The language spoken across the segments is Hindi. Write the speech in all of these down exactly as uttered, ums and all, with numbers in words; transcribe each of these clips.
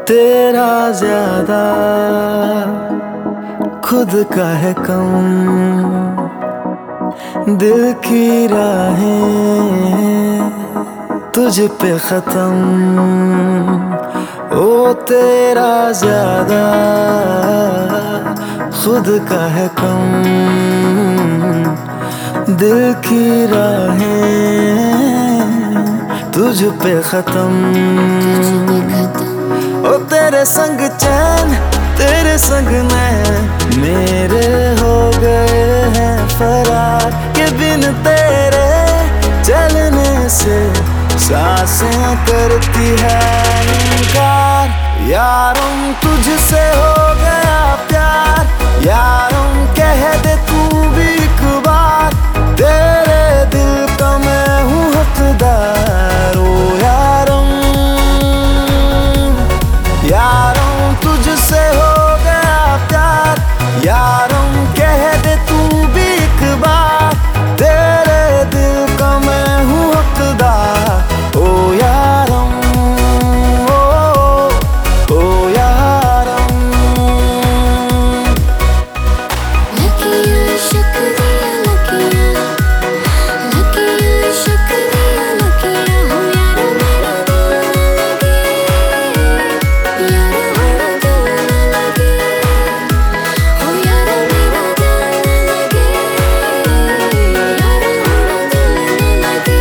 तेरा ज्यादा खुद का है कम, दिल की राहें तुझ पे खत्म। ओ तेरा ज्यादा खुद का है कम, दिल की राहें तुझ पे खत्म। ओ तेरे संग चैन तेरे संग मैं मेरे हो गए हैं फरार, के बिन तेरे चलने से सांसें करती है इनकार। यारों तुझसे हो गया प्यार, यारों कह दे तू भी एक बार, तेरे दिल का मैं हूँ हकदार। ओ यारों यारों तुझसे हो गया प्यार, यारों कह दे तू भी एक बार, तेरे दिल का मैं हूँ हकदार। ओ यारों ओ, ओ यारों। लकिया शुक्रिया लकिया, लकिया शुक्रिया लकिया, हो यारो मेरा दिल न लगे, यारो मेरा दिल न लगे, हो यारो मेरा दिल न लगे, यारो मेरा दिल न लगे।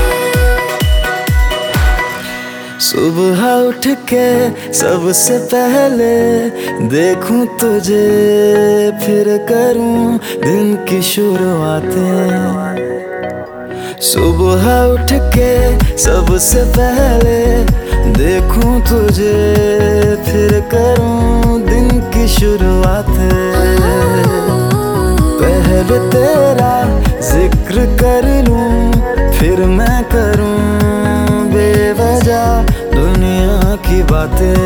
सुबह उठ के सबसे पहले देखूं तुझे, फिर करूं दिन की शुरुआतें। सुबह उठ के सबसे पहले देखूं तुझे, फिर करूं दिन की शुरुआतें। पहले तेरा जिक्र कर लूं, फिर मैं करूं बेवजह दुनिया की बातें।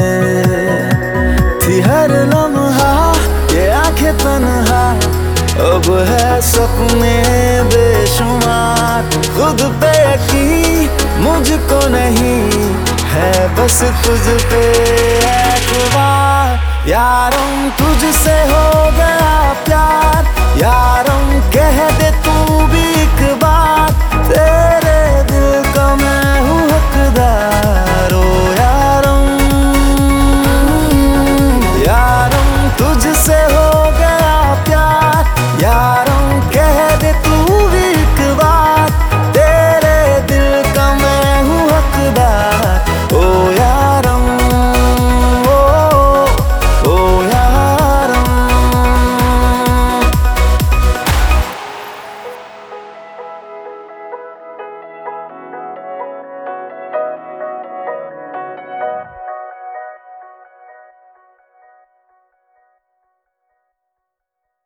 थी हर लम्हा ये आंखें तन्हा, अब है सपने बेशुमार। खुद पे यकीन मुझको नहीं है, बस तुझ पे एतबार। यारों